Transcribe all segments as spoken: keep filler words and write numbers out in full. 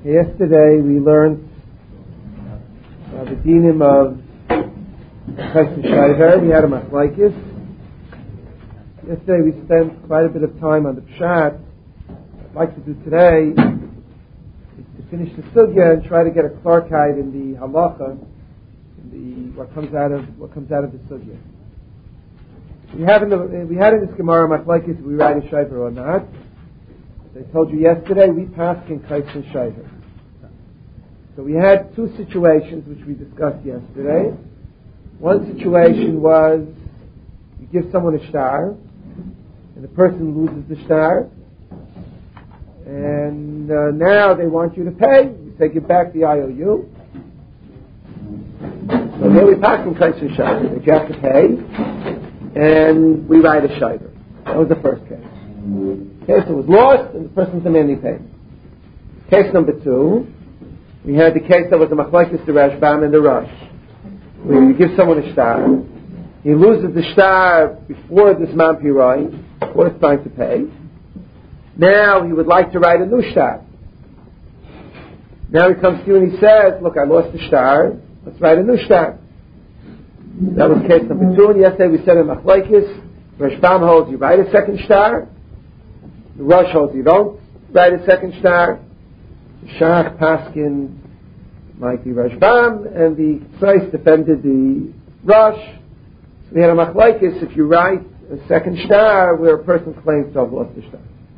Yesterday we learned uh, the dinim of Kais Shaiver. We had a machlokes. Yesterday we spent quite a bit of time on the pshat. What I'd like to do today is to finish the sugya and try to get a klarkeit in the halacha, in the what comes out of what comes out of the sugya. We have in the we had in this Gemara machlokes we write a Shaiver or not. As I told you yesterday, we passed in Kais Shaiver. So we had two situations which we discussed yesterday. One situation was you give someone a shtar, and the person loses the shtar, and uh, now they want you to pay. You say, give back the I O U. So there we pass in Kais Shaiver that you have to pay, and we write a Shaiver. That was the first case. Case that was lost, and the person's demanding payment. Case number two. We had the case that was the machlokes, the Rashbam and the Rosh. Where you give someone a shtar, he loses the shtar before this man pirai, before it's time to pay. Now he would like to write a new shtar. Now he comes to you and he says, look, I lost the shtar, let's write a new shtar. That was case number two, and yesterday we said in machlokes, Rashbam holds you write a second shtar, the Rosh holds you don't write a second shtar. The Shach Paskin like the Rashbam, and the Tzais defended the Rosh. So we had a machlokes if you write a second shtar where a person claims to have lost the shtar.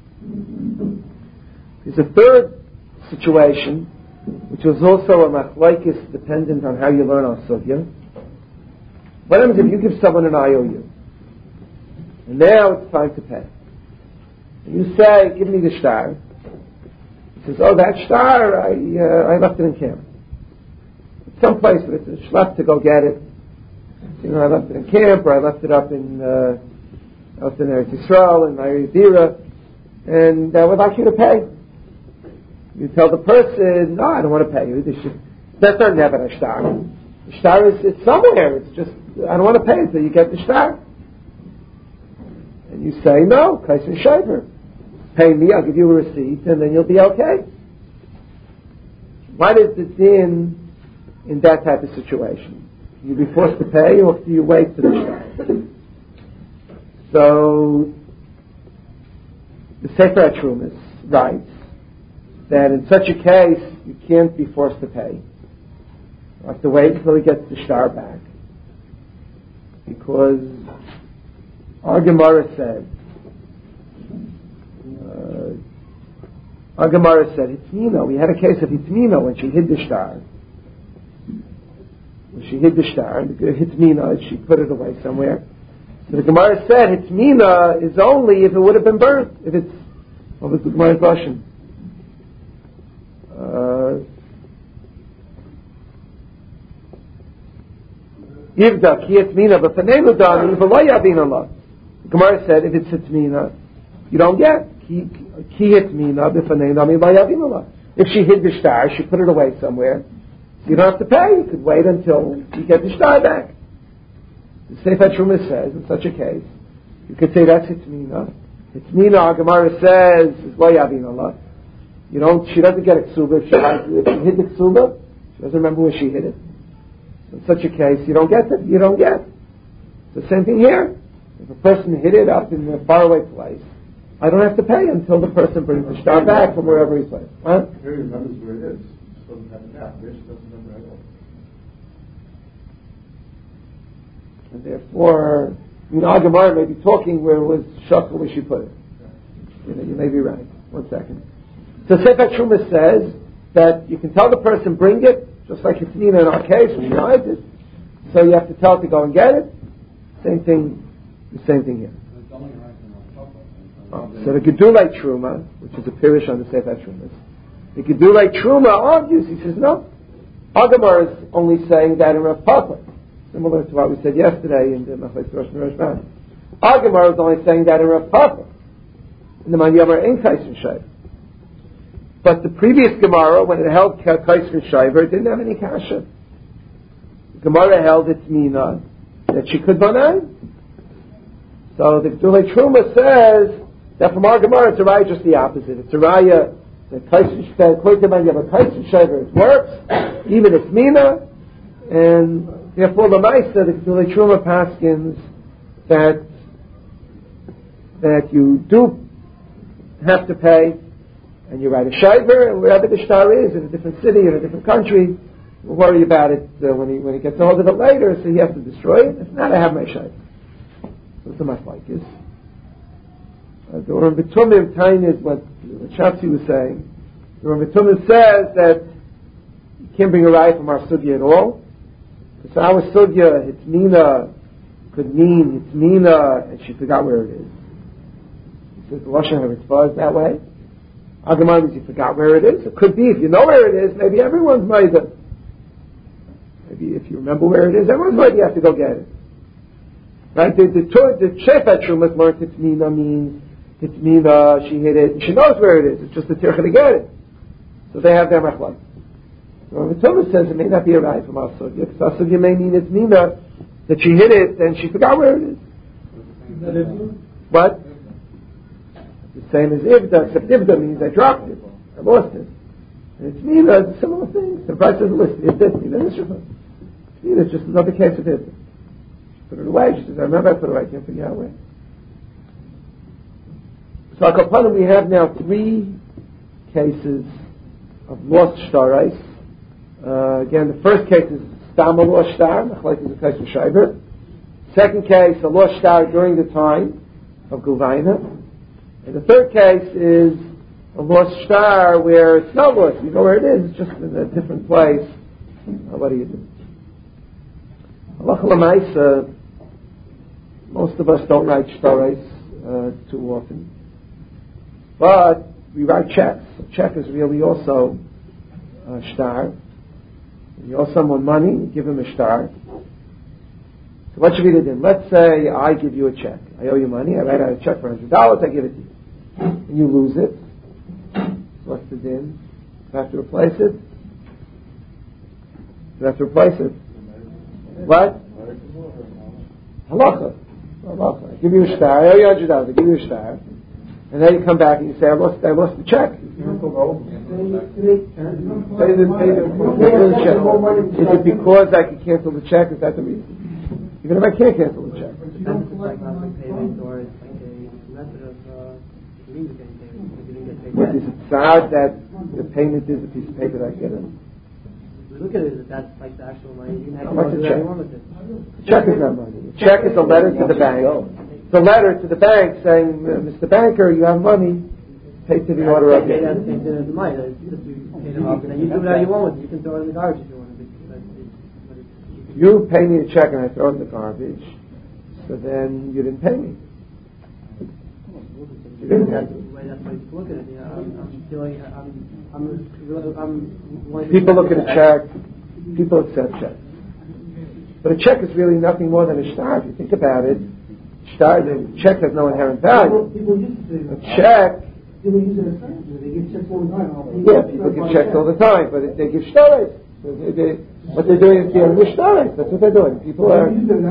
There's a third situation, which was also a machlokes dependent on how you learn on sugya. What happens if you give someone an I O U, and now it's time to pay? And you say, give me the shtar. He says, oh, that shtar, I, uh, I left it in camp. Someplace where it's a schlep to go get it. You know, I left it in camp, or I left it up in, uh, out in Eretz Yisrael, in Ayodhira, and I would like you to pay. You tell the person, no, I don't want to pay you. This should, that's not never a shtar. The shtar is it's somewhere. It's just, I don't want to pay until you get the shtar. And you say, no, Kais Shaiver. Pay me, I'll give you a receipt, and then you'll be okay. What is the din in that type of situation? Can you be forced to pay, or do you wait for the shtar? So, the Sefer HaTrumas writes that in such a case, you can't be forced to pay. You have to wait until he gets the shtar back. Because our Gemara said, Our Gemara said, Hitmina. We had a case of Hitmina when she hid the shtar. When she hid the shtar, Hitmina, she put it away somewhere. So the Gemara said, Hitmina is only if it would have been burnt. If it's, what was the Gemara's Russian? Yivda, ki Hitmina, but Panelu Dani, V'lo Yavin Allah. The Gemara said, if it's Hitmina, you don't get. If she hid the shtar, she put it away somewhere, so you don't have to pay. You could wait until you get the shtar back. The Sefer HaTrumas says, in such a case, you could say that's Hitmina. Hitmina, our Gemara says, is Lo Yavin Allah. You don't, she doesn't get a ksuba. If she, if she hid the ksuba, she doesn't remember where she hid it. So in such a case, you don't get it. You don't get. It's the same thing here. If a person hid it up in a faraway place, I don't have to pay until the person brings the shtar back from wherever he's placed. Huh? Here he remembers where it is. She doesn't have it now. There she doesn't remember at all. And therefore, you know, Gemara may be talking where it was shakal where she put it. You know, you may be right. One second. So Sefer HaTrumas says that you can tell the person bring it, just like it's Nina in our case, when she hides it. So you have to tell her to go and get it. Same thing. The same thing here. Oh, so the Gedulei Truma, which is a pirish on the Sefer HaTrumas, the Gedulei Truma argues. He says no. Agamar is only saying that in Rav Papa, similar to what we said yesterday in the Machlokes Rosh and Rashbam. Agamar is only saying that in Rav Papa, in the Manyamar in Kais Shaiver. But the previous Gemara, when it held Kais Shaiver, it didn't have any kasha. The Gemara held its mina that she could banai. So the Gedulei Truma says that from our Gemara, it's a raya just the opposite. It's a raya The Kaiser, according to man, you have a Kaiser Shaver, it works, even if Mina, and therefore the Maisa, the Ketulei Truma paskins that that you do have to pay, and you write a Shaver, and wherever the star is, in a different city, in a different country, we'll worry about it uh, when he when he gets a hold of it later, so he has to destroy it. If not, I have my Shaver. So it's a machlokes. Uh, the Urim B'Tumim Tainid, what what Shatzi was saying, the Urim B'Tumim says that you can't bring a raya from our sugya at all. Because our sugya, Hitmina, could mean Hitmina, and she forgot where it is. He says the Lashon HaRitzvah is that way. Agamar means you forgot where it is. It could be, if you know where it is, maybe everyone's Maida. Maybe if you remember where it is, everyone's Maida, you have to go get it. Right? The, the, the, the Shefet Shumas learned Hitmina means Hitmina, she hit it, and she knows where it is. It's just the tircha to get it. So they have their machlok. So the Torah says it may not be a right from our sugya, because our sugya may mean it's Mina, that she hit it and she forgot where it is. What? The same as Ivda, except Ivda means I dropped it, I lost it. And it's Mina, it's a similar thing. The price doesn't list it, it's Mina, it's Mina, it's just another case of Ivda. Put it away, she says, I remember I put it away, I can't figure out where. So Akapanim, we have now three cases of lost shtarais. Uh, again, the first case is Stam a lost shtar, Machlek is a case of Shaiber. Second case, a lost shtar during the time of Gulvaina. And the third case is a lost shtar where it's not lost. You know where it is, it's just in a different place. Uh, what do you do? Halacha l'maisa, most of us don't write shtarais uh, too often. But we write checks. A check is really also a shtar. You owe someone money, you give him a shtar. So what should we do? Let's say I give you a check. I owe you money, I write out a check for one hundred dollars, I give it to you. And you lose it. So what's the din? You have to replace it? You have to replace it. What? Halacha. Halacha. I give you a shtar, I owe you one hundred dollars, I give you a shtar. And then you come back and you say, I lost, I lost the check. Pay the, pay the, pay the check. Is it because I can cancel the check? Is that the reason? Even if I can't cancel the check. Depends if it's like not a payment or it's like a method of uh, communicating payment. If you didn't get paid What is it? Sad that the payment is a piece of paper that I get in? We look at it as that's like the actual money. You can have How much to do a check? what you want with it. The check is not money. The check is a letter to the bank. It's a letter to the bank saying, Mister Banker, you have money. Pay to the Yeah, order of pay it. to the the money. It's just you pay them up, and then you do whatever you want with it. You can throw it in the garbage if you want. But it's, but it's, You pay me a check and I throw it in the garbage. So then you didn't pay me. You didn't have to. That's the way you look at it. Yeah, I'm, I'm feeling, I'm, I'm, really, I'm. People look at a check. People accept checks. But a check is really nothing more than a shtar. If you think about it, shtar, the check has no inherent value. People used to A check. People use it as currency. They give checks all the time. Yeah, people give checks all the time, but they give shtares. So they, they, what they're doing is dealing with shtares. That's what they're doing. People are.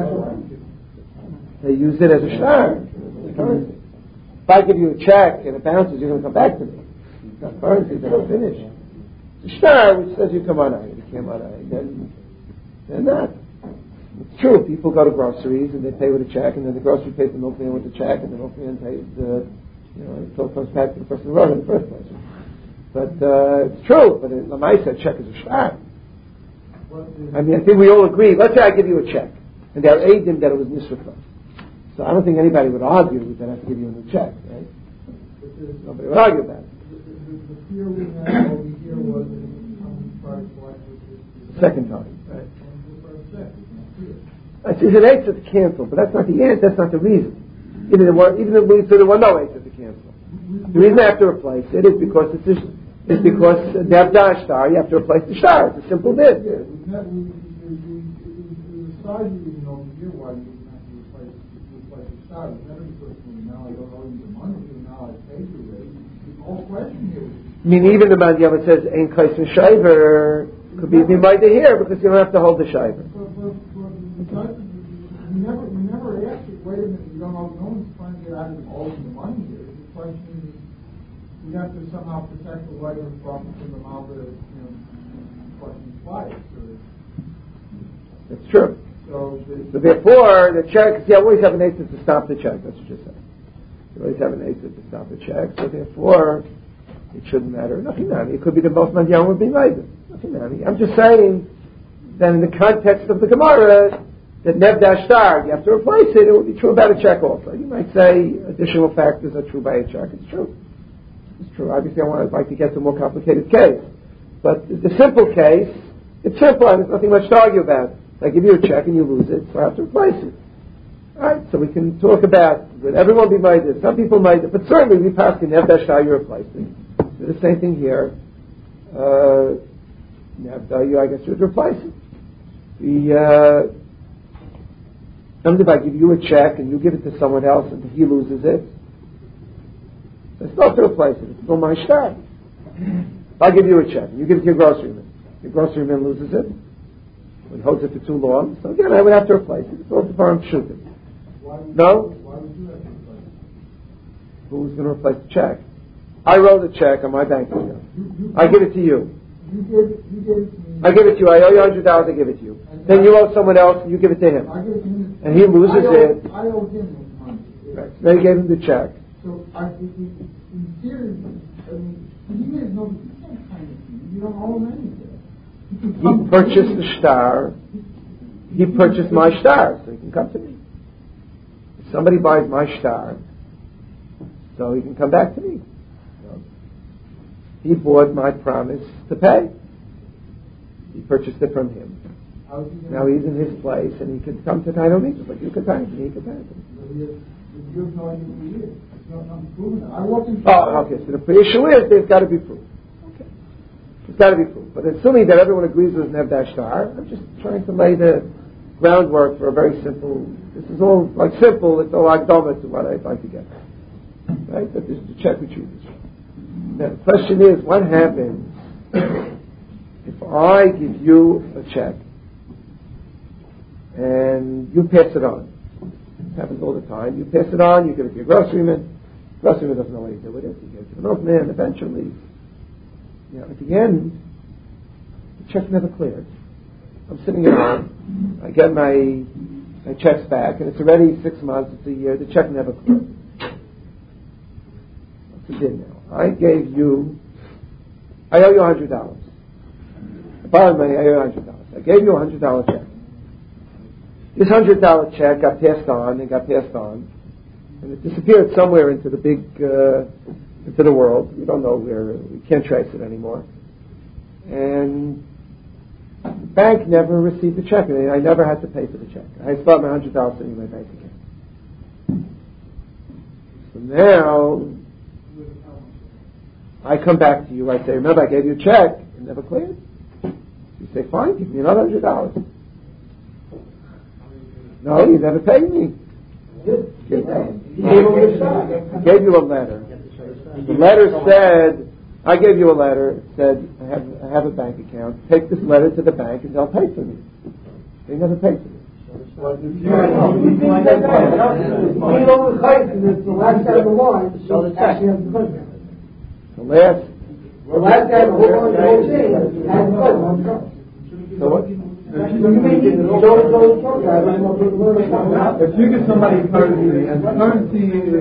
They use it as a shtar. Currency. If I give you a check and it bounces, you're going to come back to me. It's not currency, then I'm finished. It's a shtar which says you come on, you came on, then they're not. It's true. People go to groceries and they pay with a check, and then the grocery pays the milkman with the check, and the milkman pays the, you know, it still comes back to the person who wrote it in the first place. But uh, it's true. But in Lamaisa, a check is a shtar. I mean, I think we all agree. Let's say I give you a check, and they're aiding that it was nisrifah. So I don't think anybody would argue that I have to give you a new check, right? Nobody would argue about it. The fear we had over here was that it was coming first, like the Second time, right? check. I see, it's an eight to cancel, but that's not the end. That's not the reason. Even there were, even if we so there were no eight to cancel. The reason I have to replace it is because it's just, is because they have dash star. You have to replace the star. It's a simple bit. Yeah, we met. We we decided even over here why you didn't have to replace replace the star. It was never because now I don't owe you the money. Now I paid you it. The whole question here was. I mean, even the man Yavah says ain't kais and shiver could be invited here because you don't have to hold the shiver. But, but, but because we never, we never asked it. Wait a minute, you don't know. No one's trying to get out of all the money here. The question is, you have to somehow protect the writer from, from the mouth of, you know, fucking twice. That's true. So, the, so therefore, the check, you always have an ace to stop the check. That's what you're saying. You always have an ace to stop the check. So therefore, it shouldn't matter. Nothing matter. It could be the most Mandyan would be made. Nothing matter. I'm just saying that in the context of the Gemara, that Nev Dash Star, you have to replace it. It would be true about a check also. You might say additional factors are true by a check. It's true. It's true. Obviously, I want to like to get to a more complicated case. But the simple case, it's simple and there's nothing much to argue about. I give you a check and you lose it, so I have to replace it. Alright, so we can talk about, would everyone be made it? Some people made it, but certainly we pass in Nev Dash Star, you replace it. Do the same thing here. Uh, Nev Dash, I guess you would replace it. The, uh, Sometimes if I give you a check and you give it to someone else and he loses it, I still have to replace it. It's still my shtar. If I give you a check and you give it to your groceryman, your groceryman loses it, or he holds it for too long, so again I would have to replace it. It's all the farm shooting. No? why would you have to replace it? Who's going to replace the check? I wrote a check on my bank account. I give it to you. You give, you give it to me. I give it to you. I owe you one hundred dollars. I give it to you. Then you owe someone else and you give it to him. I give it to him. And he loses I owe, it. I owe him money. Right. So they gave him the check. So I think in theory, I mean, you guys know you can't kind of thing. You don't owe him anything. He purchased the star. He purchased my star, so he can come to me. If somebody buys my star, so he can come back to me. So he bought my promise to pay. He purchased it from him. Now he's in his place, and he can come to I don't need to, but you can pay him, he can pay him. You have no idea who he is. There's nothing proven. I wasn't. Oh, okay. So the issue is there's got to be proof. Okay, there's got to be proof. But assuming that everyone agrees with Nev Dash Star, I'm just trying to lay the groundwork for a very simple. This is all like simple. It's all agdoma to what I'd like to get. Right? That this is the check we choose. Now the question is, what happens if I give you a check and you pass it on? It happens all the time. You pass it on, you give it to your groceryman. Groceryman doesn't know what to do with it. You give it to the milkman. Eventually, you know, at the end, the check never cleared. I'm sitting at home. I get my my checks back, and it's already six months. It's a year. The check never cleared. What's the deal now? I gave you. I owe you a hundred dollars. I borrowed money. I owe you a hundred dollars. I gave you a hundred dollar check. This hundred dollar check got passed on and got passed on, and it disappeared somewhere into the big, uh, into the world. We don't know where. We can't trace it anymore. And the bank never received the check. I never had to pay for the check. I still have my hundred dollars sitting in my bank account. So now, I come back to you. I say, remember, I gave you a check. It never cleared. You say, fine, give me another hundred dollars. No, you never paid me. I gave you a letter. The letter said, I gave you a letter. It said, I have, I have a bank account. Take this letter to the bank and they'll pay for me. They never paid for me. It's the last guy in the line, so the actually has the contract. The last. The last guy in the whole thing has the contract. So what? If you give somebody currency and currency is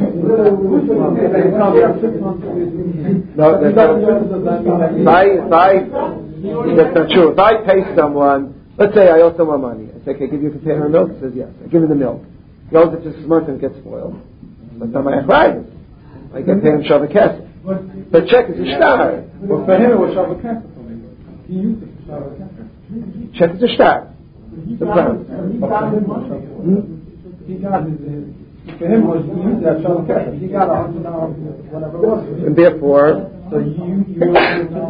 no, that's not true. If I, if I, that's not true. If I pay someone, let's say I owe someone money, I say, "Can I give you a container of milk?" He says, "Yes." I give him the milk. He owes it to six months and it gets spoiled. That's not my arthritis. I get paid him shavakasa. The check is a star. Well, for him it was shavakasa. He used it for shavakasa. Check is a star. The ground. He got his, for him was, he used that shavakasa. He got a hundred dollars, whatever it was. And therefore, so you, you were,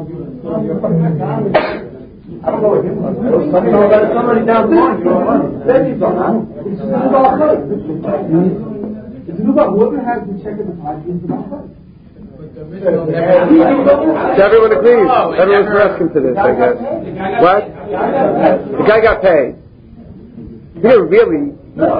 I don't know what it was. Somebody down the line, you know what? Then he's on. It's about whoever has the check in the pocket is about so everyone agrees. Everyone's rescued to this, I guess. What? The guy got paid. He didn't really.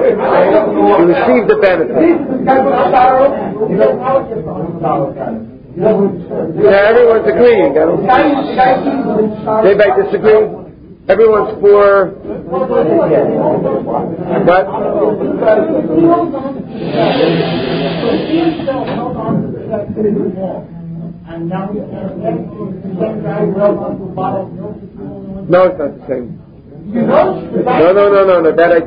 He received the benefit. Yeah, everyone's agreeing. I don't see. Anybody disagree? Everyone's for. But no, it's not the same. No, no, no, no, no. That I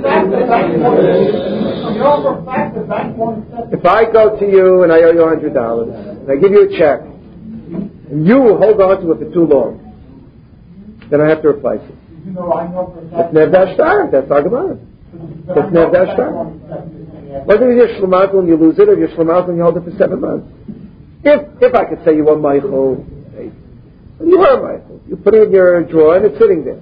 disagree. If I go to you and I owe you a hundred dollars, and I give you a check, and you hold on to it for too long, then I have to replace it. It's Nev Dashtar. That's our Gemara. It's Nev Dashtar. Whether you're Shlomat when you lose it, or you're Shlomat when you hold it for seven months. If if I could say you were Michael, you are Michael. You put it in your drawer and it's sitting there.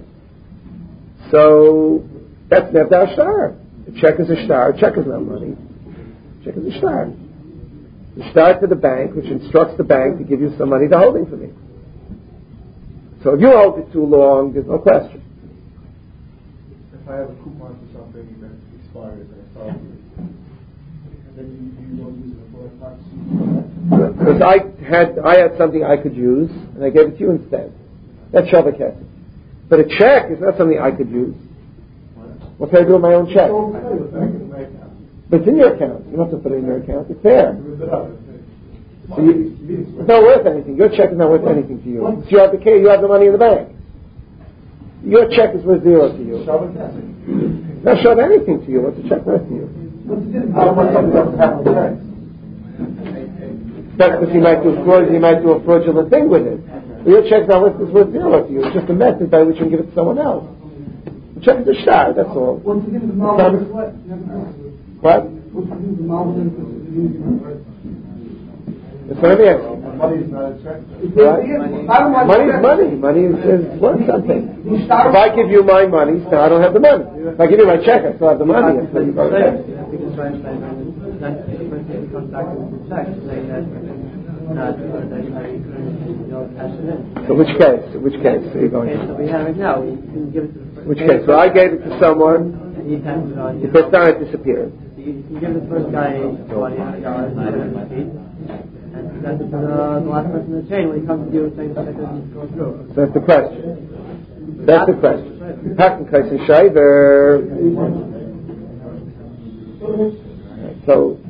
So that's Nev Dashtar. The check is a star. A check is not money. A check is a star. The star to the bank, which instructs the bank to give you some money to holding for me. So if you hold it too long, there's no question. If I have a coupon for something that expires and I sell it, and then you, you don't use it for like months. Because I had I had something I could use, and I gave it to you instead. That's Shavakhet. But a check is not something I could use. What can I do with my own check? But it's in your account. You don't have to put it in your account. It's there. So you, it's not worth anything. Your check is not worth anything to you. So you have the you have the money in the bank. Your check is worth zero to you. It's not showing anything to you. What's the check worth to you? That's because you might do fraud. You might do a fraudulent thing with it. But your check not worth is worth zero to you. It's just a method by which you can give it to someone else. The check is a shtar. That's all. What? That's what I'm asking. Money is not a check. Right? Money is money. Money is, is worth something. If I give you my money, now I don't have the money. If I give you my check, I still have the money. Until you go there. So which case? Which case are you going to? So we have it now. You can give it to the first. Which case? So I gave it to someone. The first time it disappeared. So you can give the first guy twenty dollars and that's the, the last person in the chain when he comes to you and saying that doesn't go through. So that's the question. That's the question. Hacken Kaisen Shiver. So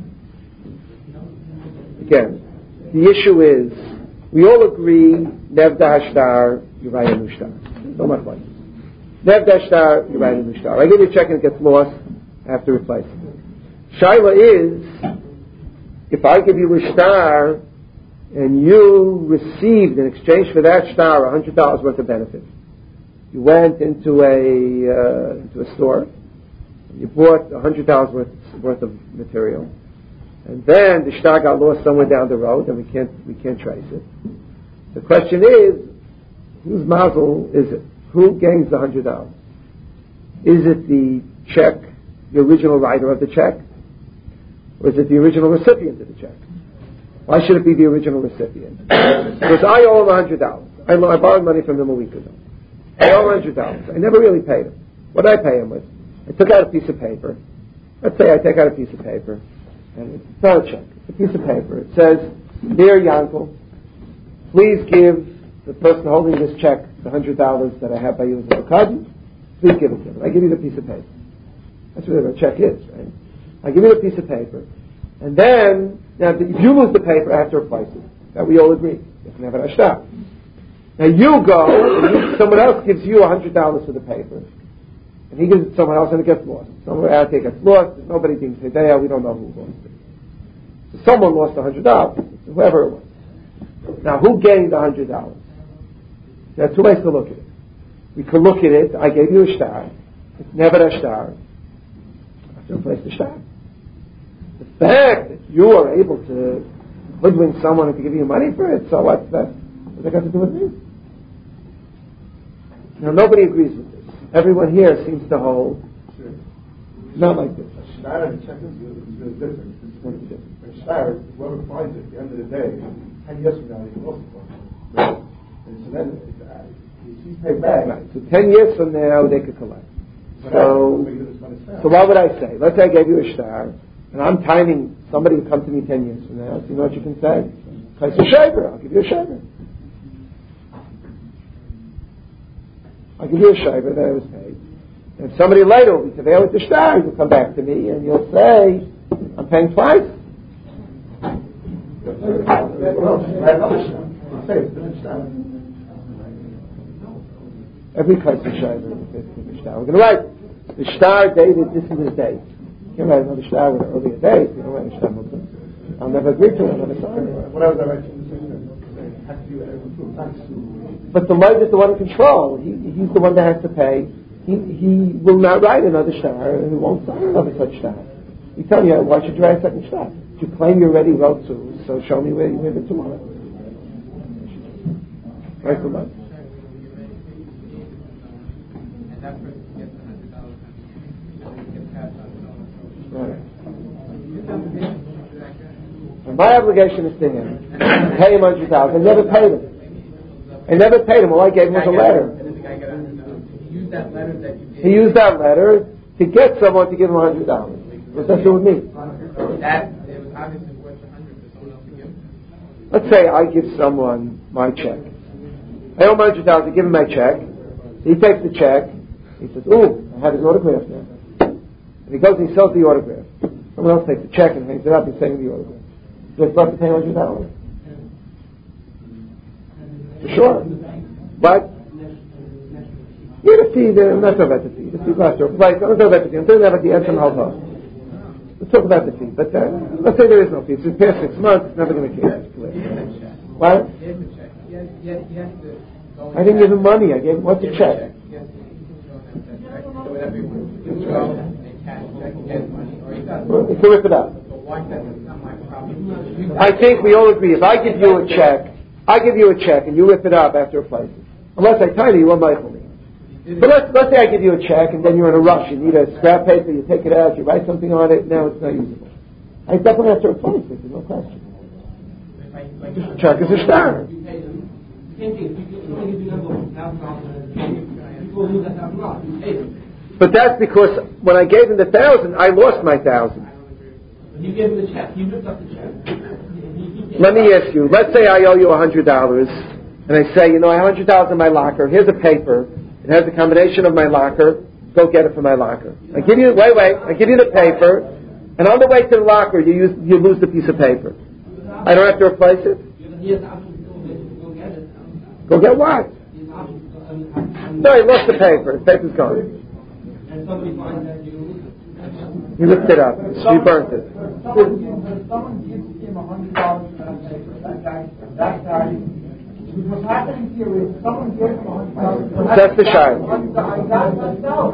again, the issue is we all agree Nev Dashtar, Uriah Nushtar. No much like Nev Dashtar, Uriah Nushtar. I give you a check and it gets lost, I have to replace it. Shaila is if I give you a star and you received in exchange for that star a hundred dollars worth of benefit. You went into a uh, into a store and you bought a hundred dollars worth worth of material, and then the star got lost somewhere down the road and we can't we can't trace it. The question is, whose mazel is it? Who gains the hundred dollars? Is it the check, the original writer of the check? Or is it the original recipient of the check? Why should it be the original recipient? Because I owe him a hundred dollars. I, I borrowed money from him a week ago. I owe him a hundred dollars. I never really paid him. What did I pay him with? I took out a piece of paper. Let's say I take out a piece of paper, and it's not a check. It's a piece of paper. It says, "Dear Yankel, please give the person holding this check the hundred dollars that I have by you as a card. Please give it to him." I give you the piece of paper. That's what a check is, right? I give you the piece of paper, and then now if you lose the paper, I have to replace it. That we all agree. You can have it ashtar. Now you go, and you, someone else gives you a hundred dollars for the paper, and he gives it to someone else, and it gets lost. Somewhere out there gets lost. There's nobody being Hedaya. We don't know who lost it. So someone lost a hundred dollars, whoever it was. Now who gained a hundred dollars? There are two ways to look at it. We could look at it. I gave you a star. It's never a star. I have to replace the star. The fact that you are able to hoodwink someone and to give you money for it, so what's that? What's that got to do with me? Now nobody agrees with this. Everyone here seems to hold Sure. not like this. A star and a check is really different. A star, whoever finds it at the end of the day, ten years from now, he can also find it. Right? And so then, uh, he's paid back. Right. So ten years from now, they could collect. So, so what would I say? Let's say I gave you a star, and I'm timing somebody to come to me ten years from now. So you know what you can say? Kaiser Shaver, I'll give you a Shaver. I'll give you a Shaver that I was paid. And if somebody later will be today with the star, you'll come back to me and you'll say, I'm paying twice. Every Kaiser Shaver is the star. We're going to write the star dated, this is his date. You can write another star with an earlier date. You don't write a star Muslim. I'll never agree to it. I'll never sign it. What else I write to you? But the light is the one in control. He, he's the one that has to pay. He, he will not write another star, and he won't sign another such star. You tell me, why should you write a second star? You claim you already wrote two, so show me where you have it tomorrow. Right for money. Right. And my obligation is to him. Pay him one hundred thousand. I never paid him. I never paid him. All I gave him was a letter. He used that letter to get someone to give him one hundred dollars. What's that to do with me? Let's say I give someone my check. I owe him one hundred dollars. I give him my check. He takes the check. He says, "Ooh, I have his autograph now." And he goes and he sells the autograph. Someone else takes the check and hangs it up. He's saying the autograph. Do I still have to pay one hundred dollars? For sure. But yeah, the fee, I'm not talking about the fee. The fee lasts your place. I'm not talking about the fee. I'm talking about the Etzem Halva. Let's talk about the fee. But uh, let's say there is no fee. If it's past six months, it's never going to change. What? I didn't give him money. I gave him, what's the check? You can rip it up. I think we all agree. If I give you a check, I give you a check and you rip it up after a place. Unless I tell you, you won't Michael me. But let's, let's say I give you a check and then you're in a rush. You need a scrap paper, you take it out, you write something on it, now it's not usable. I definitely have to replace it, there's no question. The check is a star. But that's because when I gave him the thousand, I lost my thousand. You gave him the check, you ripped up the check. Let me ask you, let's say I owe you one hundred dollars, and I say, you know, I have one hundred dollars in my locker, here's a paper, it has a combination of my locker, go get it from my locker. I give you, wait, wait, I give you the paper, and on the way to the locker, you use, you lose the piece of paper. I don't have to replace it? Go get what? No, he lost the paper, the paper's gone. And somebody finds that you lose it. He ripped it up, he burnt it. Someone gives him a hundred dollars for that paper, that guy, that guy, what's happening here is someone gives him a hundred dollars. That's the child. I got myself.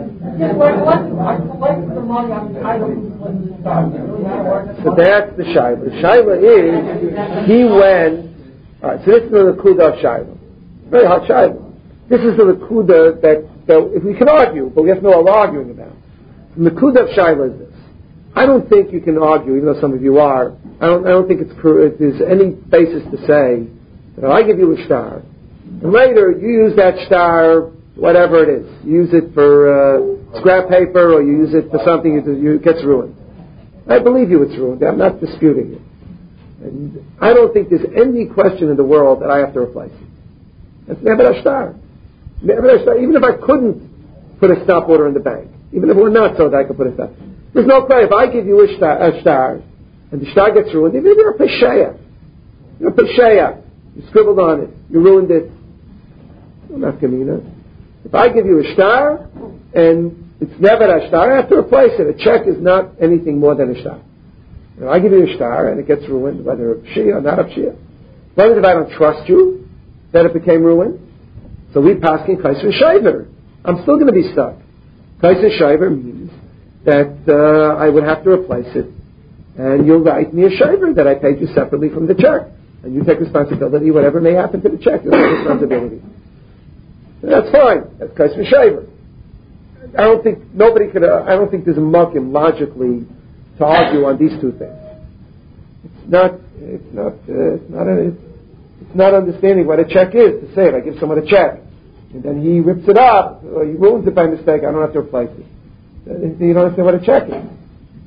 I collected the money, I'm entitled to when this starts. So that's the Shaila. The Shaila is, he went, alright, so this is the Nakuda of Shaila. Very hard Shaila. This is the Nakuda that, that, if we can argue, but we have to know what we're arguing about. The Nakuda of Shaila is this. I don't think you can argue, even though some of you are, I don't, I don't think it's, if there's any basis to say that I give you a star, and later you use that star, whatever it is, you use it for uh, scrap paper, or you use it for something, it gets ruined. I believe you it's ruined. I'm not disputing it. And I don't think there's any question in the world that I have to replace it. It's never a star. Never a star. Even if I couldn't put a stop order in the bank, even if it were not so that I could put a stop. There's no question. If I give you a star, a star and the star gets ruined, even if you're a pesheya, you're a pesheya, you scribbled on it, you ruined it. I'm not Kamina. If I give you a star and it's never a star, I have to replace it. A check is not anything more than a star. If I give you a star and it gets ruined, whether of Shia or not of Shia, as long as if I don't trust you that it became ruined, so we pass in Kaiser Shaver. I'm still going to be stuck. Kaiser Shaver means that uh, I would have to replace it, and you'll write me a Shaver that I paid you separately from the check, and you take responsibility, whatever may happen to the check, you take responsibility. And that's fine. That's Kaiser Shaver. I don't think nobody could. Uh, I don't think there's a muckim logically to argue on these two things. It's not. It's not. Uh, it's not. A, it's not understanding what a check is. To say if I give someone a check and then he rips it up or he ruins it by mistake, I don't have to replace it. You don't understand what a check is.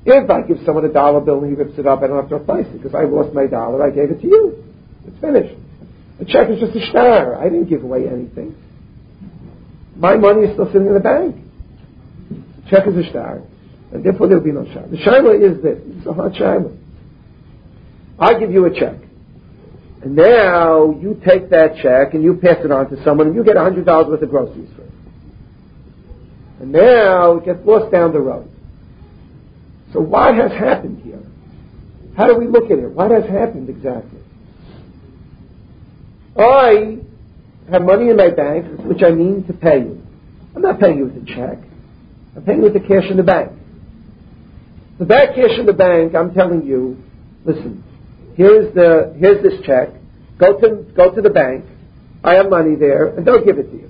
If I give someone a dollar bill and he rips it up, I don't have to replace it because I lost my dollar. I gave it to you. It's finished. The check is just a shtar. I didn't give away anything. My money is still sitting in the bank. The check is a shtar. And therefore there will be no shtar. The shaila is this. It's a hard shaila. I give you a check. And now you take that check and you pass it on to someone and you get one hundred dollars worth of groceries for it. And now it gets lost down the road. So what has happened here? How do we look at it? What has happened exactly? I have money in my bank, which I mean to pay you. I'm not paying you with a check. I'm paying you with the cash in the bank. So that cash in the bank, I'm telling you, listen, here's the here's this check. Go to go to the bank. I have money there, and they'll give it to you.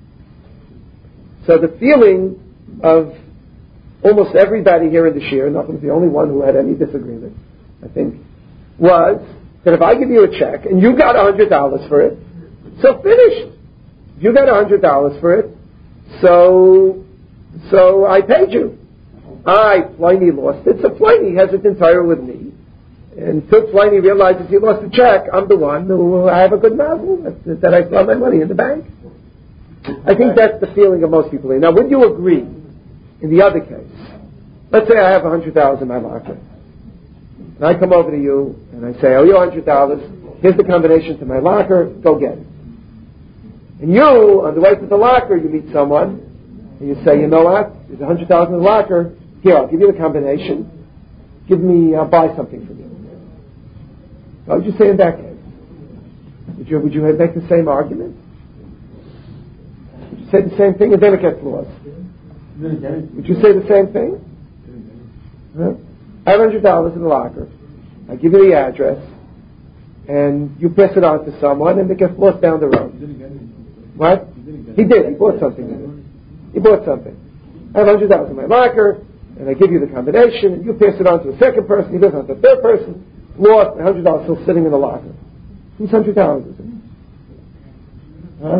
So the feeling of almost everybody here in the shir, Nochum's the only one who had any disagreement, I think, was that if I give you a check and you got one hundred dollars for it, so finished. You got one hundred dollars for it, so so I paid you. I, Pliny, lost it, so Pliny has it entire with me. And until Pliny realizes he lost the check, I'm the one who I have a good mazel that, that I still have my money in the bank. I think that's the feeling of most people here. Now, would you agree in the other case? Let's say I have one hundred dollars in my locker. And I come over to you and I say, oh, you one hundred dollars. Here's the combination to my locker. Go get it. And you, on the way to the locker, you meet someone and you say, you know what? There's one hundred dollars in the locker. Here, I'll give you the combination. Give me, I'll buy something from you. What would you say in that case? Would you, would you make the same argument? Would you say the same thing and then it gets lost? Would you say the same thing? Huh? I have one hundred dollars in the locker. I give you the address and you pass it on to someone and it gets lost down the road. What? He did. He bought something with it. He bought something. I have one hundred dollars in my locker and I give you the combination and you pass it on to a second person. He goes on to a third person. Lost, one hundred dollars still sitting in the locker. Whose one hundred dollars is it? Huh?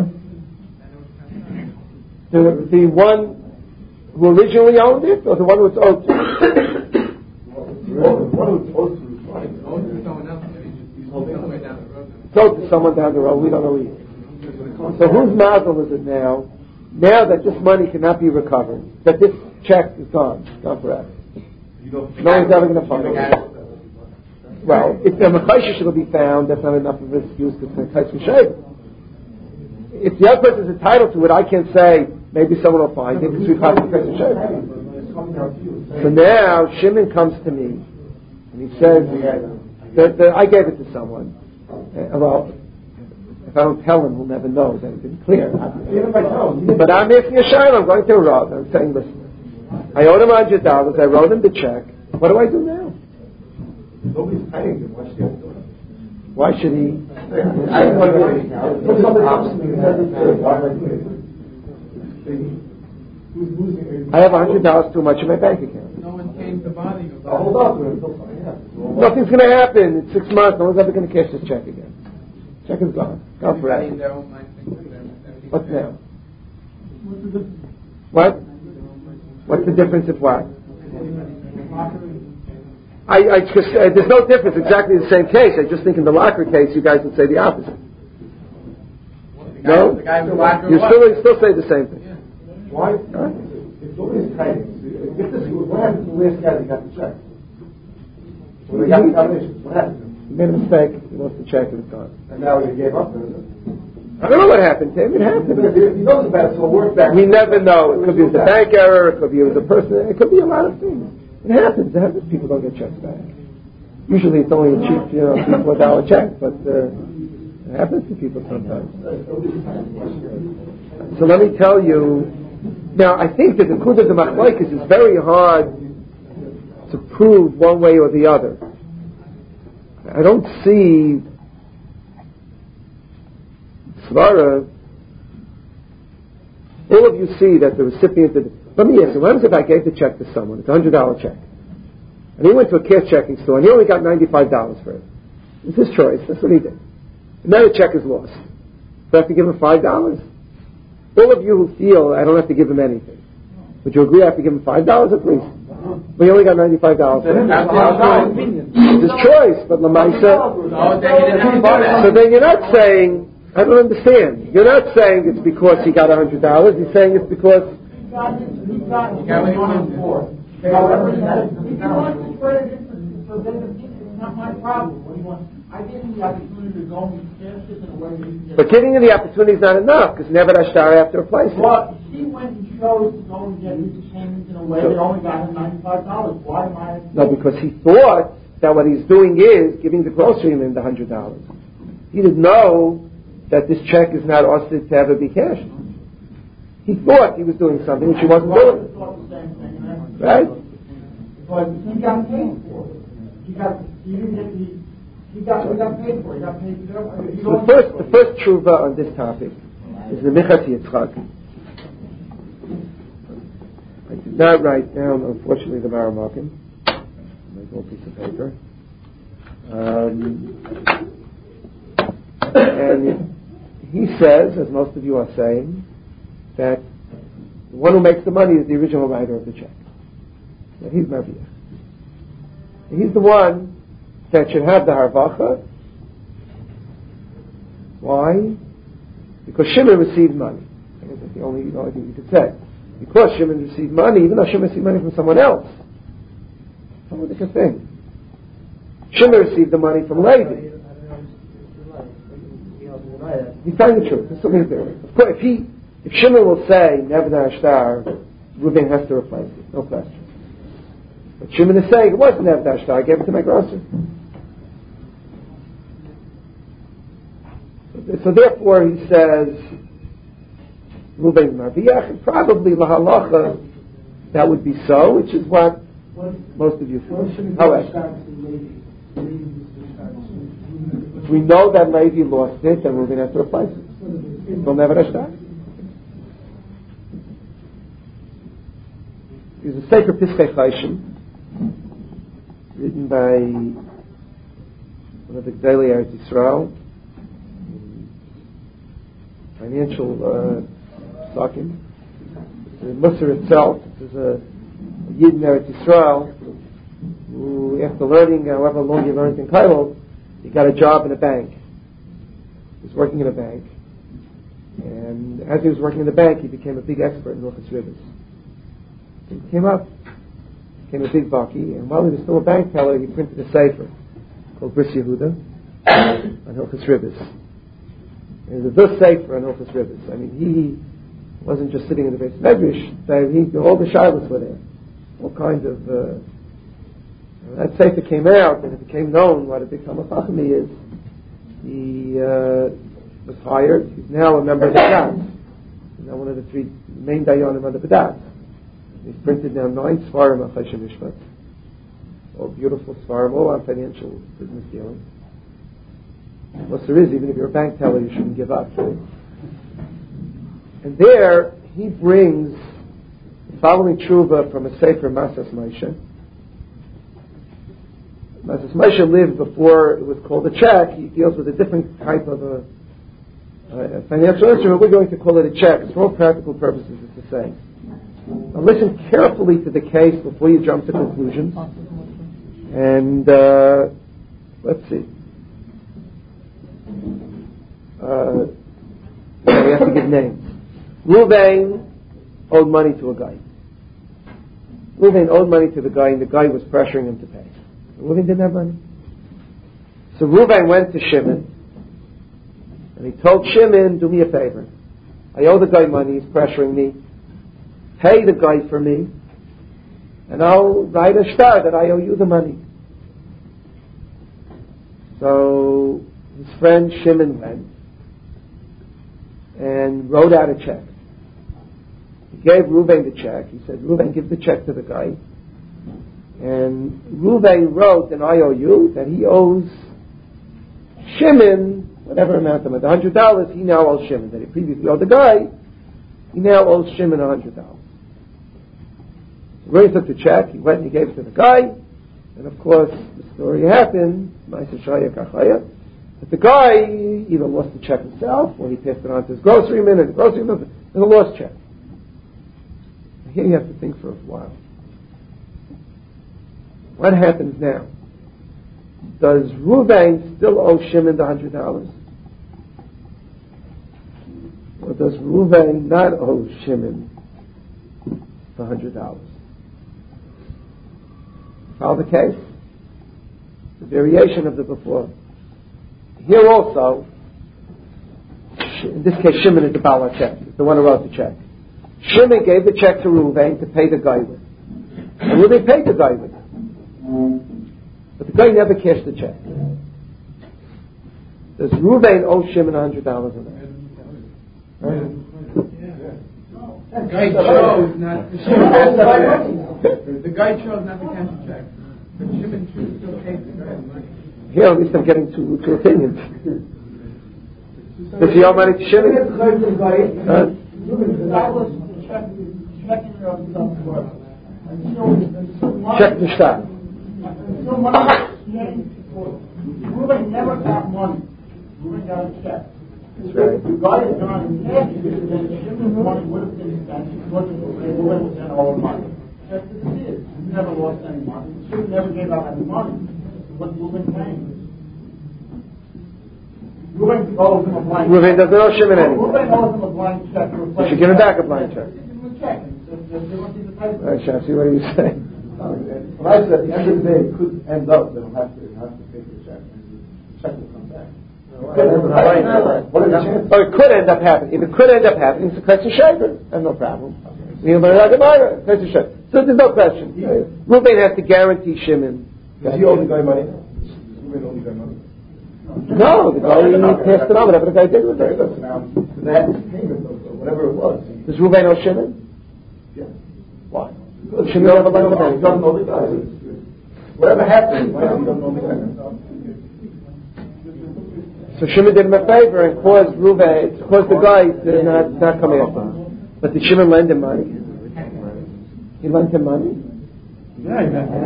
The, the one who originally owned it, or the one who it's owed to? The one who's supposed to be fine. It's owed to someone down the road. We don't know either. So whose mazel is it now? Now that this money cannot be recovered, that this check is gone, gone forever. No one's ever going to find it. Well, if the mechayshish will be found, that's not enough of an excuse to say Chayshim Sheva. If the other person is entitled to it, I can't say maybe someone will find it because we passed the Chayshim Sheva. So now Shimon comes to me and he says that, that I gave it to someone. Uh, well, if I don't tell him, he'll never know. That it's clear. But I'm asking a shayla. I'm going to a Rav. I'm saying, listen, I owed him one hundred dollars. I wrote him the check. What do I do now? Nobody's paying him. Why should he do it? Why should he? I don't know. Put somebody else in the I have one hundred dollars too much in my bank account. No one came to bother you. Hold on to it. Nothing's going to happen. In six months, no one's ever going to cash this check again. Check is gone. Gone forever. What's now? What? What's the difference of what? I, I just, uh, there's no difference. Exactly the same case. I just think in the locker case, you guys would say the opposite. No, you still you still say the same thing. Yeah. Why? Huh? If nobody's paying, if this, what happened to the last guy that got the check? When they got the combination, what happened? He made a mistake. He lost the check and it's gone. And now he gave up, isn't it? I don't know what happened to him. It happened. He knows about it, so it'll work back. We never know. It could be it was a bank error. It could be it was a person. It could be a lot of things. It happens. It happens. People don't get checks back. Usually it's only a cheap, you know, three, four dollar check, but uh, it happens to people sometimes. So let me tell you. Now, I think that the Kud of the Machlokes is very hard to prove one way or the other. I don't see Svara. All of you see that the recipient did. Let me ask you, what happens if I gave the check to someone? It's a one hundred dollars check. And he went to a cash checking store and he only got ninety-five dollars for it. It's his choice. That's what he did. And now the check is lost. Do I have to give him five dollars? All of you who feel I don't have to give him anything. Would you agree I have to give him five dollars at least? We only got ninety-five dollars. It's his choice, but Lamaisa. So then you're not saying, I don't understand. You're not saying it's because he got one hundred dollars. You're saying it's because... He got it. He got it. He got it. However, he wants to spread it for them. It's not my problem. What do you want? I gave him the opportunity to go and cash this in a way that he can get. But giving him the opportunity is not enough, because never Ashtar have to replace it. Well, he went and chose to go and get his payments in a way that only got him ninety-five dollars. Why am I? No, because he thought that what he's doing is giving the grocery man the one hundred dollars. He didn't know that this check is not osted to ever be cashed. He thought he was doing something which he wasn't doing. Right? But he got paid for it. He got, he didn't get the, he got, he got paid for it. He got paid for it. So the first, the first tshuva on this topic is the Michat Yitzchak. I did not write down, unfortunately, the Maramakim. My little piece of paper. Um, and he says, as most of you are saying, that the one who makes the money is the original writer of the check. That he's Maviach. He's the one that should have the harvacha. Why? Because Shimon received money. I guess that's the only, the only thing you could say. Because Shimon received money, even though Shimon received money from someone else. How would a thing? Shimon received the money from Levi. He's telling the truth. There's something to do. Of course, if he, if Shimon will say, never the Ashtar, Reuben has to replace it. No question. But Shimon is saying, it wasn't never the Ashtar, I gave it to my grocer. So, so therefore he says, Reuben Marviach, and probably lahalacha, that would be so, which is what most of you think. However, if we know that Levi lost it, then Reuben has to replace it. He'll never Ashtar. There's a sacred Piskei Chayshim written by one of the Gdolei Eretz Yisrael, financial uh, talking. The Musar itself is a, a Yid in Eretz Yisrael who, after learning however long he learned in Kailo, he got a job in a bank. He was working in a bank, and as he was working in the bank, he became a big expert in Hilchos Ribos. He came up, became a big baki, and while he was still a bank teller, he printed a sefer called Bris Yehuda on Hilchos Ribos. And it was the sefer on Hilchos Ribos. I mean, he wasn't just sitting in the base medrash; he all the shilas were there, all kinds of. Uh, that sefer came out, and it became known what a big Talmid Chacham he is. He uh, was hired. He's now a member of the Badat. He's now one of the three main dayanim of the Badat. He's printed now nine Svarim on Choshen Mishpat. All beautiful Svarim, all on financial business dealing. Well, there is, even if you're a bank teller, you shouldn't give up. And there, he brings the following tshuva from a sefer Masas Moshe. Masas Moshe lived before it was called a check. He deals with a different type of a, a financial instrument. We're going to call it a check. For all practical purposes, it's the same. Now listen carefully to the case before you jump to conclusions. And uh, let's see. Uh, we have to give names. Reuven owed money to a guy. Reuven owed money to the guy, and the guy was pressuring him to pay. Reuven didn't have money. So Reuven went to Shimon, and he told Shimon, do me a favor. I owe the guy money, he's pressuring me. Pay the guy for me, and I'll write a shtar that I owe you the money. So his friend Shimon went and wrote out a check. He gave Reuven the check. He said, Reuven, give the check to the guy. And Reuven wrote an I O U that he owes Shimon whatever amount of money. The one hundred dollars he now owes Shimon. That he previously owed the guy, he now owes Shimon one hundred dollars. Reuven took the check, he went and he gave it to the guy, and of course the story happened, that the guy either lost the check himself, or he passed it on to his groceryman, and the groceryman, it was a lost check. Here you have to think for a while. What happens now? Does Reuven still owe Shimon the hundred dollars? Or does Reuven not owe Shimon the hundred dollars? Follow the case? The variation of the before. Here also, in this case, Shimon is the Baal check, the one who wrote the check. Shimon gave the check to Reuven to pay the guy with. And Reuven paid the guy with it. But the guy never cashed the check. Does Reuven owe Shimon one hundred dollars or not? Right? The guy chose not to Shimon. The guy chose not to cash the check. But Shimon chose to pay the guy the money. Here, at least I'm getting two, two opinions. Does he owe money to Shimon? Huh? Check the stock. Reuben never got money. Reuben got a check. That's right. The guy is gone and cashed it, then Shimon's money would have been spent because Reuben was going to owe money. Just as it is. He never lost any money. Shimon never gave out any money. What Reuben paying? Reuben owes him a blank check. Reuben doesn't owe Shimon anything. Reuben owes him a blank check. You should give him back a blank check. Give him a check. All right, Shafi, what are you saying? When I said at the end of the day, it could end up that he'll have to, he'll have to pay the check, and the check will come back. What are the chances? Oh, it could end up happening. If it could end up happening, it's a question shaver. That's no problem. You know, like a minor, question shaver. So there's no question. Reuben has to guarantee Shimon. Does he owe the guy money? Does Reuben owe the guy money? No, the guy passed it on, whatever the guy did with it. Now, that payment of whatever it was. Does Reuben owe Shimon? Yeah. Why? Because Shimon never learned the money. He doesn't know the guy. Whatever happened, why he doesn't know the guy? So Shimon did him a favor and caused Reuben, caused the guy to not, not come after him. But did Shimon lend him money? He lent him money? Yeah, he lent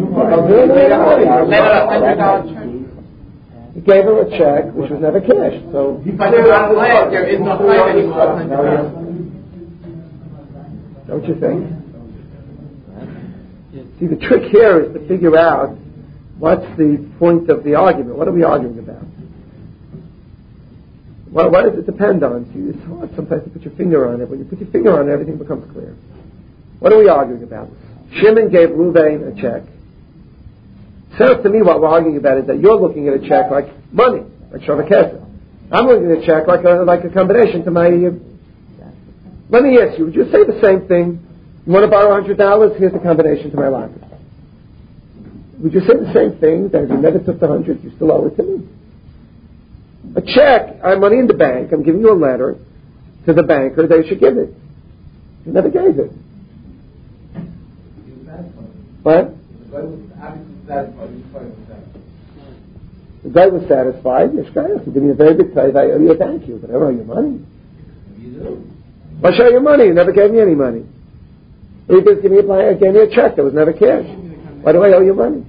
him. He gave him a check which was never cashed. So but the bottom line, there is no claim anymore. Don't you think? See, the trick here is to figure out what's the point of the argument. What are we arguing about? What, what does it depend on? See, it's hard sometimes to put your finger on it. When you put your finger on it, everything becomes clear. What are we arguing about? Shimon gave Reuven a check. Sounds to me what we're arguing about is that you're looking at a check like money, like Shavah Kesef. I'm looking at a check like a, like a combination to my... Uh, let me ask you, would you say the same thing? You want to borrow one hundred dollars? Here's the combination to my locker. Would you say the same thing, that if you never took the one hundred, you still owe it to me? A check, I have money in the bank, I'm giving you a letter to the banker, they should give it. You never gave it. What? The guy was satisfied. Yes, guy, he gave me a very good price. I owe you a thank you, but I don't owe you money. You do. Why should I owe you money? You never gave me any money. You just give me a, gave me a check that was never cashed. Why do I owe you money?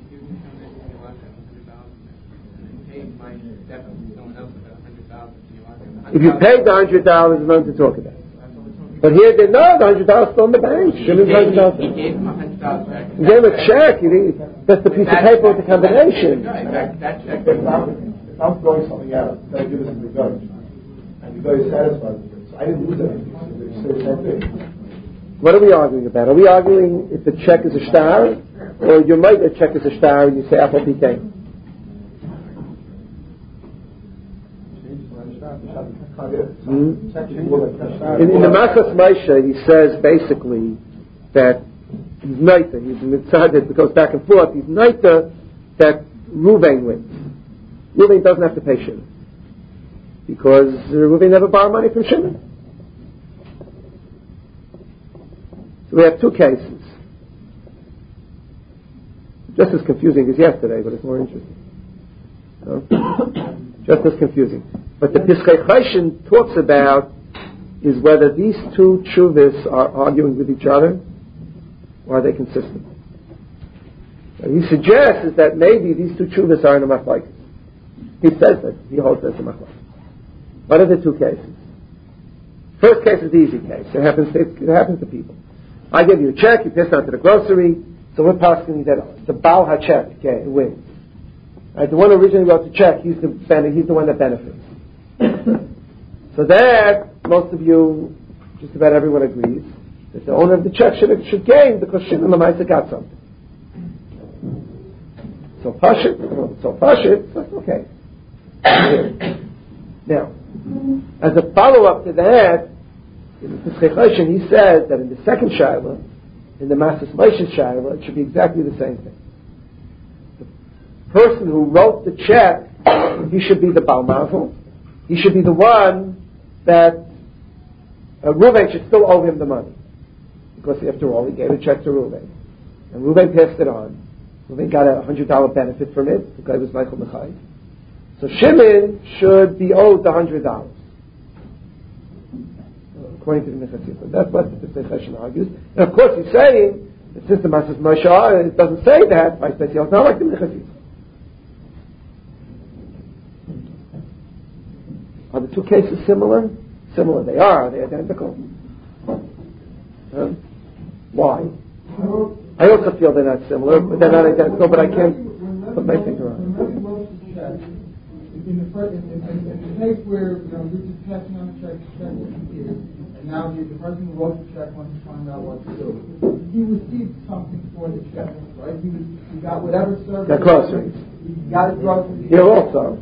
If you paid the hundred dollars, there's nothing to talk about. But here, they know the hundred dollars still in the bank. He gave, he gave him a hundred dollars check. You gave him a check. You didn't, that's the piece of paper with the combination. That, that check. If I'm, if I'm throwing something out, then I give it to the judge, and the guy is satisfied with it. So I didn't lose anything. So they say the same thing. What are we arguing about? Are we arguing if the check is a star, or you might a check is a star and you say Apple P K? Hmm? In, in the Masas Maisha, he says basically that he's neither, he's mitzaded, it goes back and forth, he's neither that Reuven wins. Reuven doesn't have to pay Shimon. Because Reuven never borrowed money from Shimon. So we have two cases. Just as confusing as yesterday, but it's more interesting. No? Just as confusing. But the Piskei Choshen talks about is whether these two tshuvas are arguing with each other or are they consistent. And he suggests is that maybe these two tshuvas are in a machlokes. He says that. He holds that's a machlokes. What are the two cases? First case is the easy case. It happens to, it happens to people. I give you a check, you pass it on to the grocery, So we're posting that the Baal HaCheck wins. Right? The one who originally wrote the check, he's the he's the one that benefits. So that most of you, just about everyone agrees that the owner of the check should should gain because Shimon Lamaisa got something. So Pashit, so Pashit, that's okay. Now, as a follow-up to that, in the Pesach he says that in the second Shaila, in the Masas Moshe Shaila, it should be exactly the same thing. The person who wrote the check, he should be the Baal Mazel. He should be the one that uh, Reuven should still owe him the money. Because after all, he gave a check to Reuven. And Reuven passed it on. Reuven got a one hundred dollars benefit from it. The guy was Michael Mechai. So Shimon should be owed the one hundred dollars. According to the Mechatzipah. That's what the Pesach argues. And of course he's saying that since the Masas Moshe it doesn't say that, by special, it's not like the Mechatzipah. Are the two cases similar? Similar. They are. Are they identical? Huh? Why? I also feel they're not similar, but they're not identical, but I can't put my finger on it. In the, first, in, in, in the case where you know you're just passing on the check, the check wasn't here, and now the, the person who wrote the check wants to find out what to do. He received something for the check, right? He, was, he got whatever service. Got groceries. He got his groceries. Here also.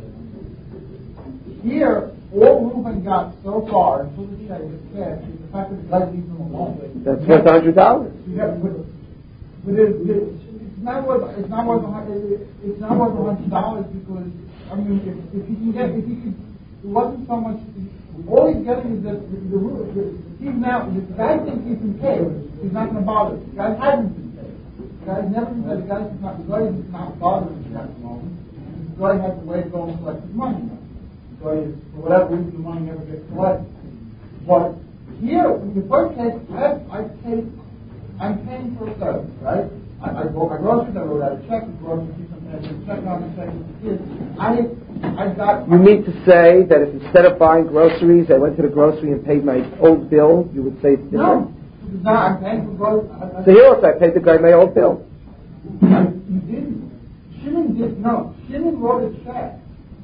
Here, all Reuben got so far until the check was cashed is the fact that the guy leaves him alone. That's worth one hundred dollars. Yeah, but, but it, it, it's not worth it's not worth it's not worth one hundred dollars because. I mean, if, if he can get, if he could, it wasn't so much, all he's getting is that the, the, the, he's now, the guy thinks he's been paid, he's not going to bother. The guy hasn't been paid. The guy's never been paid, the guy's not, the guy is not bothering him at the moment. The guy has a way of going to collect his money now. The guy is, for whatever reason, the money never gets collected. But here, in the first case, I, I pay, I'm paying for a service, right? I, I bought my groceries, I wrote out a check, the groceries, check on the check. I, I got. You mean to say that if instead of buying groceries, I went to the grocery and paid my old bill, you would say it's different? No, no, I'm paying for groceries. So here also, I paid the guy my old bill. You didn't. Shimon did no. Shimon wrote a check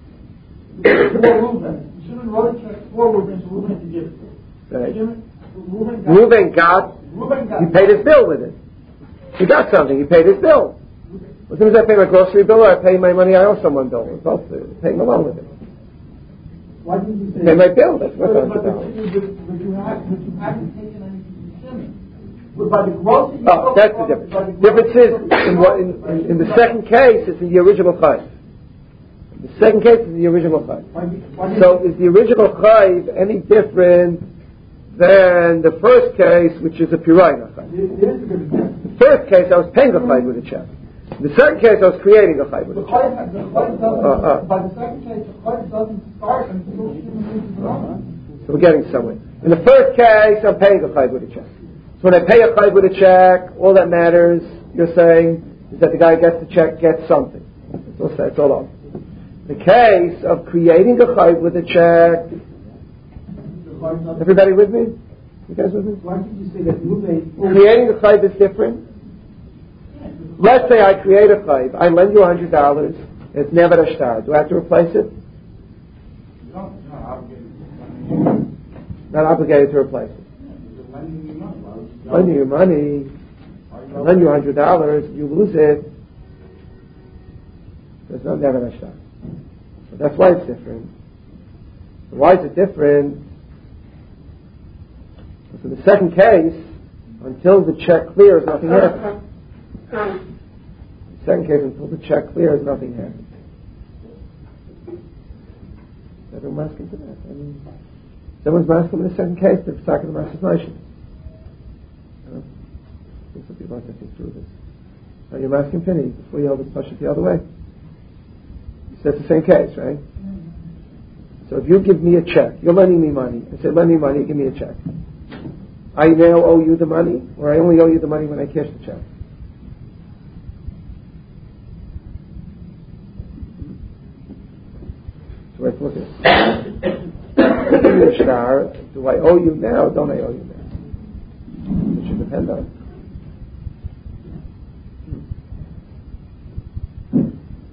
for Reuben. Shimon wrote a check for Reuben, so Reuben had to give it. Right. Shimon, Reuben got. Reuben got. Reuben got. He paid his bill with it. He got something. He paid his bill. As soon as I pay my grocery bill, or I pay my money I owe someone bill. It's both paying along with it. Why did you say pay my bill? That's what but, I'm but, about. But you haven't, but you haven't taken anything from Shimon. But by the grocery. Oh, that's the difference. The difference is in, what, in, in, in the second case, it's the original chayv. The second case is the original chayv. So is the original chayv any different than the first case, which is a pirayna chayv? The first case, I was paying a chayv with a check. In the second case, I was creating a chayv with a check. Uh, uh. By the second case, the chayv doesn't start until Shimon loses the money. So we're getting somewhere. In the first case, I'm paying a chayv with a check. So when I pay a chayv with a check, all that matters, you're saying, is that the guy gets the check, gets something. That's all, that's all on. The case of creating a chayv with a check. Everybody with me? You guys with me? Why did you say that Reuben? Creating a chayv is different. Let's say I create a chayv. I lend you one hundred dollars. It's never a shtar. Do I have to replace it? No, not obligated. Not obligated to replace it. You're lending me money. Lending you money. I lend you one hundred dollars. You lose it. There's no never a shtar. So that's why it's different. So why is it different? So in the second case, until the check clears, nothing happens. Second case, until the check clears, nothing happens. Everyone's masking to that. I mean, someone's masking in the second case, they're stuck in the master's nation. This will be like to think through this. Now you're masking Penny before you always push it the other way. So it's the same case, right? So if you give me a check, you're lending me money. I say, lend me money, give me a check. I now owe you the money, or I only owe you the money when I cash the check. So let's look at it. Do I owe you now, or don't I owe you now? It should depend on it.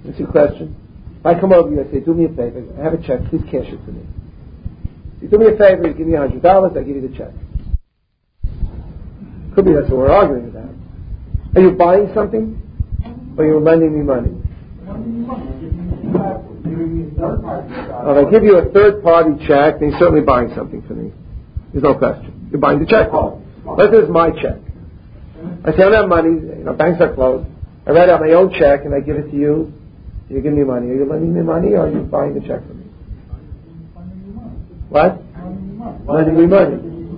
That's your question. If I come over to you, I say, do me a favor, I have a check, please cash it to me. You do me a favor, you give me a hundred dollars, I give you the check. Could be that's what we're arguing about. Are you buying something, or are you lending me money? Well, if I give you a third-party check, then you're certainly buying something for me. There's no question. You're buying the check. Let's say it's my check. I say, I don't have money, you know, banks are closed. I write out my own check and I give it to you. You give me money. Are you lending me money, or are you buying the check for me? What? Lending me money.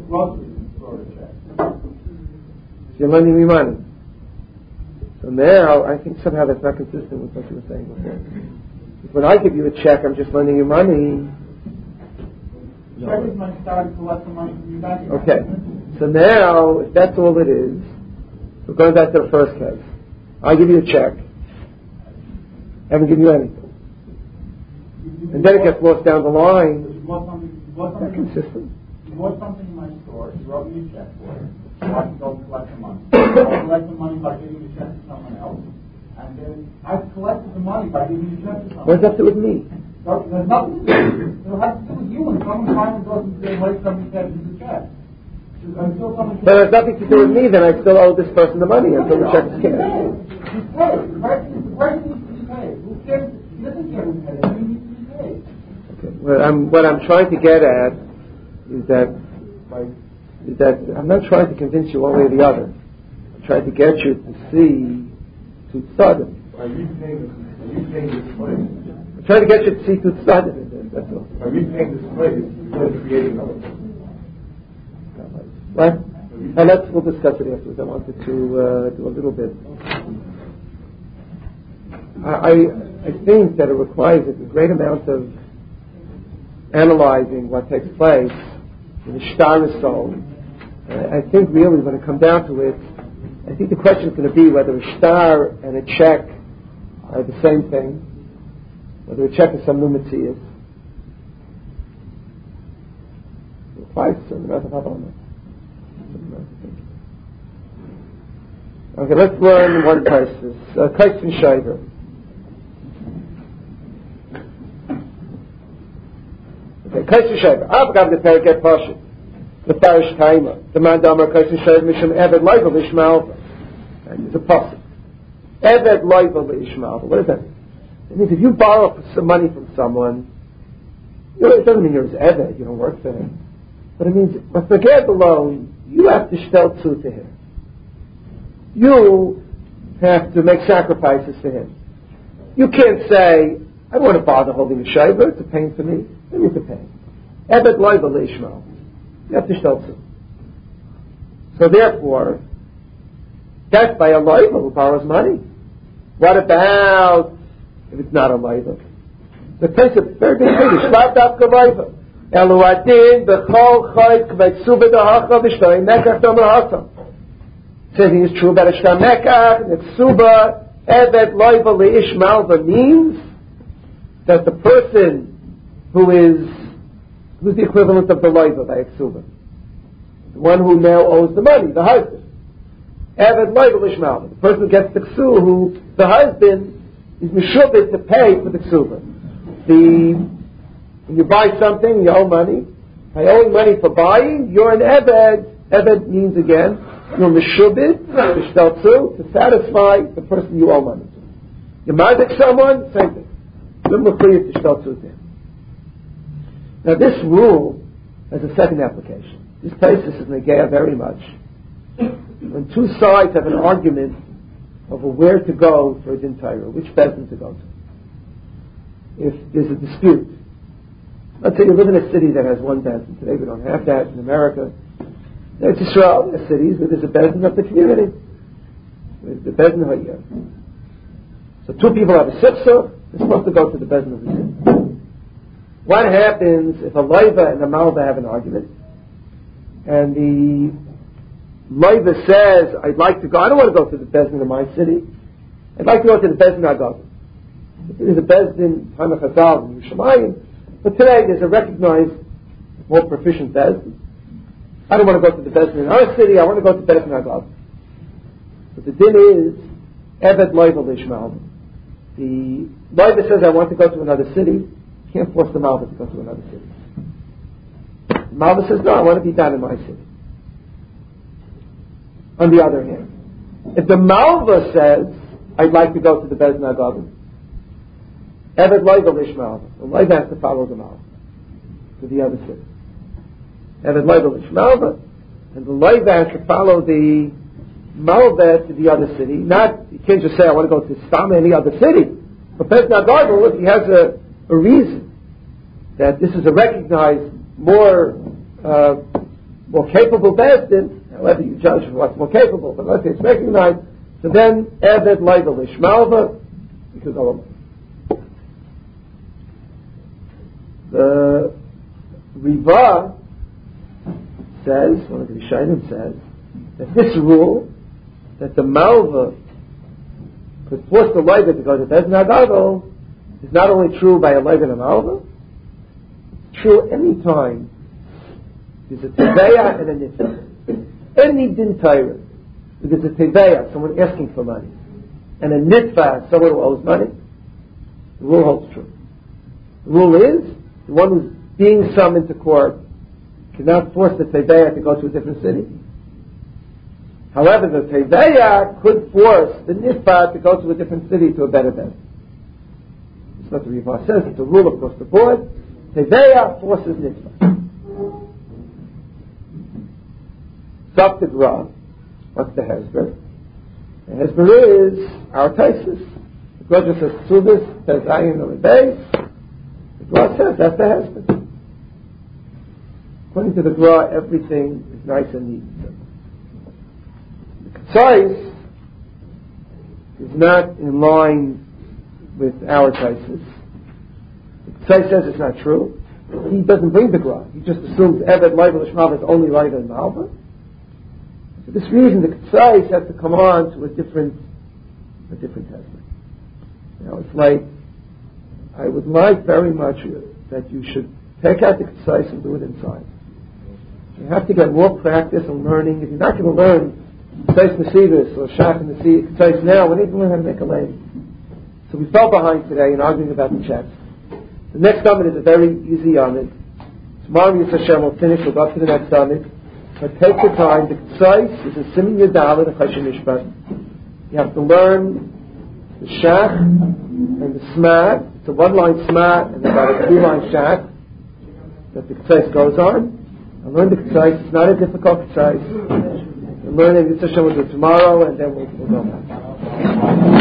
So you're lending me money. So now, I think somehow that's not consistent with what you were saying before. If when I give you a check, I'm just lending you money. Check is my start to collect the money from you back. Okay. So now, if that's all it is, we're going back to the first case. I give you a check. I haven't given you anything. And then it gets lost down the line. You bought something, you bought Not something, consistent. you bought something in my store, you wrote me a check for it, so I can go collect the money. I collect the money by giving the check to someone else, and then I've collected the money by giving the check to someone else. What does that have to do with me? So there's nothing to do. It'll have to do with you when someone finally goes and says, wait, somebody says it's a check. Until someone But it has nothing to do with me, then I still owe this person the money until the check is cashed. He's paid. The person, the person needs to be paid. Who cares? He doesn't care who's paid. He needs to be paid. Okay. What I'm, what I'm trying to get at is that, is that I'm not trying to convince you one way or the other. I'm trying to get you to see to sudden. Are you paying this, are you paying this money? I'm trying to get you to see to sudden. That's all. Are you paying this money? You're going to create another one. What? And let's, we'll discuss it afterwards. I wanted to uh, do a little bit. I, I think that it requires a great amount of analyzing what takes place in the shtar soul. Uh, I think really when it comes down to it, I think the question is going to be whether a shtar and a check are the same thing, whether a check is some new material. It requires a certain amount of havana. Okay, let's learn one crisis. Kais and Shaver. Okay, Kais and Shaver. I've got the paraket Pasha. The Parish Taima. The man Damar Kais and Shaver Misham Eved Leiva Lishmal. And it's a pasuk. Eved Leiva Lishmal. What does that mean? It means if you borrow some money from someone, you know, it doesn't mean you're his Eved, you don't work for him. But it means, but forget the loan, you have to shtel to to him. You have to make sacrifices for him. You can't say, I don't want to bother holding a shaver, it's a pain for me. Then you have to pay. Ebed loiva leishmal. You have to shtel to. So therefore, that's by a loiva who borrows money. What about if it's not a loiva? The place of very big thing, Shlav Dafka loiva. Eluadin b'chol chayt k'vaytsuva dahacha v'shloim mekach domer hasam. Same thing is true about a shtar mekach, netsuba, evet loiva leishmalva means that the person who is, who's the equivalent of the loiva by ksuba? The one who now owes the money, the husband. Evet loiva leishmalva. The person who gets the ksu, who, the husband, is mishubit to pay for the ksuba. The When you buy something, you owe money. By owing money for buying, you're an Eved. Eved means again, you're Meshubit, Mishteltzu, to satisfy the person you owe money to. You mazik someone, same thing. You're Mechuyit to Shteltzu to him. Now this rule has a second application. This place is negaya very much. When two sides have an argument over where to go for a din Torah, which bezin to go to. If there's a dispute, let's say you live in a city that has one bezin. Today we don't have that in America. There's Israel, there's cities where there's a bezin of the community. There's the bezin hayir. So two people have a sifsa, they're supposed to go to the bezin of the city. What happens if a loiva and a malva have an argument, and the loiva says, I'd like to go, I don't want to go to the bezin of my city, I'd like to go to the bezin of Agad. There's a bezin, Hana Chazal, in Yerushalayim, but today there's a recognized, more proficient bezin. I don't want to go to the bezin in our city, I want to go to bezin Agad. But the din is, Eved Loiva Lishmal. the Leiva says, I want to go to another city. You can't force the Malva to go to another city. The Malva says, no, I want to be down in my city. On the other hand, if the Malva says, I'd like to go to the Beis Din HaGadol, Eved Leiva Lish Malva. The Leiva has to follow the Malva to the other city. Eved Leiva Lish Malva, and the Leiva has to follow the Malva to the other city. Not, you can't just say, I want to go to Stam, any other city. But Beis Din HaGadol, if he has a, a reason that this is a recognized, more uh, more capable Beis Din, however you judge what's more capable, but let's say it's recognized, so then Eved Leiva Lish Malva, you could go along. The Riva says, one of the Rishonim says, that this rule, that the Malva could force the Leiva to go to Beis Din HaGadol, is not only true by a Leiva and a Malva, it's true any time there's a Teveya and a Nitfa. Any Din Torah, there's a Teveya, someone asking for money, and a Nitfa, someone who owes money, the rule holds true. The rule is, the one who's being summoned to court cannot force the Teveya to go to a different city. However, the Teveya could force the Nitfa to go to a different city, to a better bed. It's what the Riva says, it's a rule across the board. Teveya forces Nitfa. Stop the Gra. What's the Hezbollah? The Hezbollah is our Taisus. The Gra just says Tzubis, says Ayin on the base. The Gra says that's the Hezbollah. According to the Gra, everything is nice and neat. The Ketzais is not in line with our Taisus. The Ketzai says it's not true. He doesn't bring the Gra. He just assumes Eved Leiva Lish Malva is only Leiva and Malva. For this reason, the Ketzais have to come on to a different, a different testament. Now, it's like, I would like very much that you should take out the Ketzais and do it inside. You have to get more practice and learning. If you're not going to learn Ketzais Nesivis or Shach and Ketzais now, we need to learn how to make a lane. So we fell behind today in arguing about the checks. The next summit is a very easy Yamid. Tomorrow, Yisrael Hashem will finish. We'll go up to the next summit. But take the time. The Ketzais is a Simin Yadalit and Chashem Mishpat. You have to learn the Shach and the Smat. It's a one-line Smat and about a three-line Shach that the Ketzais goes on. And learn the Ketzais. It's not a difficult Ketzais. And learn it. Yisrael Hashem will do tomorrow, and then we'll, we'll go back.